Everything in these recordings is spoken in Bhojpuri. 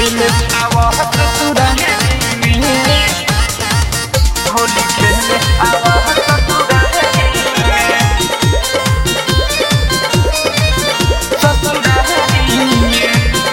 खेले आवा ससुरारी में होली खेले आवा ससुरारी में ससुरारी में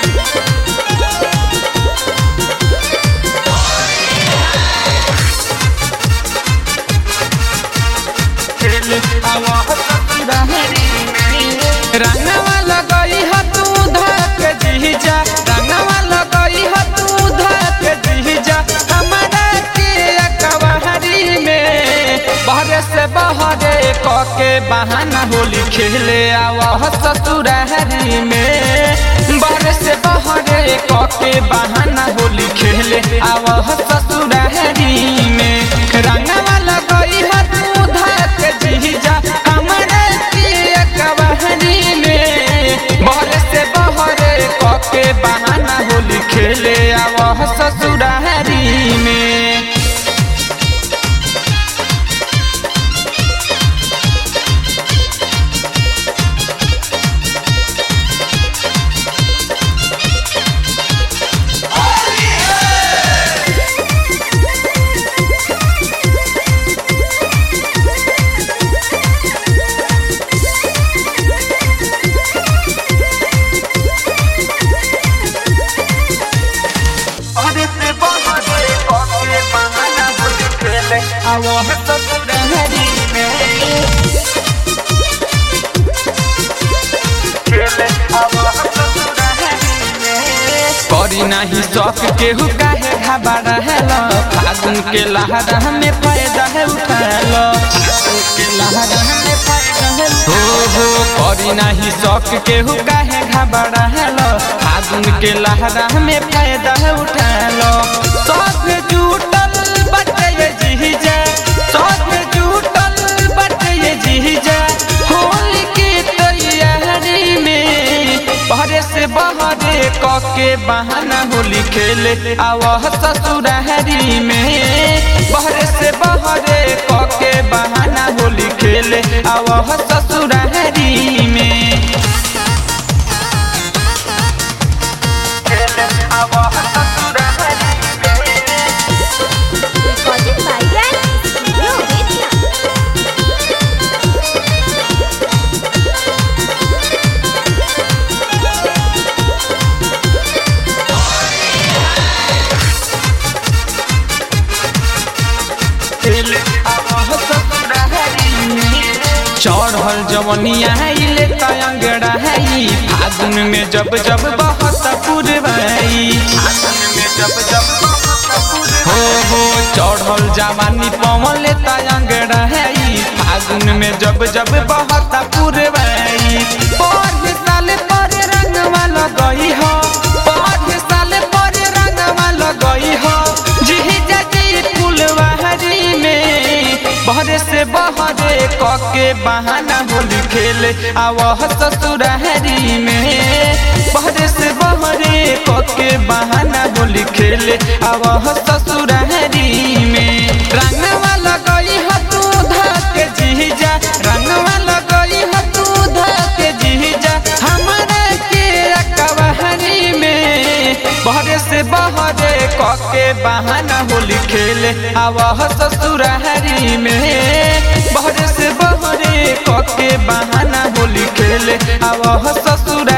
खेले आवा ससुरारी में रंगवा लगई ह तू धक जीजा रंगवा लगई ह तू धक जीजा हमरा के अकवारी में बहरे से बहरे कके बहाना होली खेले आवा ससुरारी में बहरे से बहरे कके बहाना होली खेले आवा ससुरारी में रंगवा लगई ह तू धक जीजा हमरा के अकवारी में बहरे से बहरे कके बहाना होली खेले आवा ससुरारी में आवा ससुरारी में खेले आवा ससुरारी में करी नाही शौक केहू काहे घबरा हेलो फागुन के लहरा में फायदा है उठालो फागुन के लहरा में फायदा है हो करी नाही शौक केहू काहे घबरा हेलो फागुन के लहरा में फायदा है उठालो सब जुटल बटे जीजा सब जुटल बटे जीजा होली के तैयारी में बहरे से बहरे कके बहाना होली खेले आवा ससुरारी में बहरे से बहरे कके बहाना होली खेले आवा ससुरारी में खेले आवा ससुरारी Recorded by Grand Studio Media. चढ़ल जवनिया ले तयंगड़ा है फागुन में जब जब बहत पुरवाई हो चढ़ल जवानी पवन तयंगड़ा है फागुन में जब जब बहत पुरवाई पर साल पर रंगवा लगई हो पर साल पर रंगवा लगई हो जीजा जी फुलवारी में बहरे से बहरे कके बहाना होली खेले आवा ससुरारी में बहरे से बहरे कके बहाना होली खेले आवा ससुरारी में रंगवा लगई ह तू धक जीजा रंगवा लगई ह तू धक जीजा हमरा के अकवारी में बहरे से बहरे कके बहाना होली खेले आवा ससुरारी में बहरे से बहरे कके बहाना होली खेले आवा ससुरारी